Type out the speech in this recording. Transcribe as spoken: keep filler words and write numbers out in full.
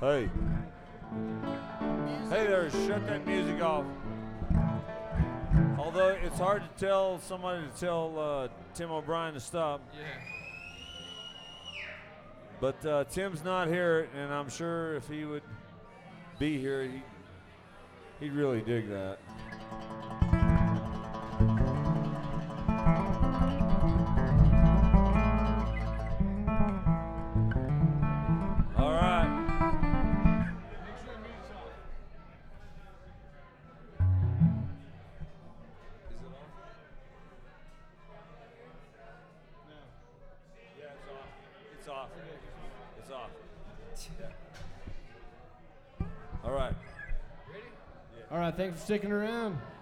Hey. Hey there, shut that music off. Although it's hard to tell somebody to tell uh, Tim O'Brien to stop. Yeah. But uh, Tim's not here, and I'm sure if he would be here, he, he'd really dig that. All right. It's off. It's off. Yeah. All right. All right, thanks for sticking around.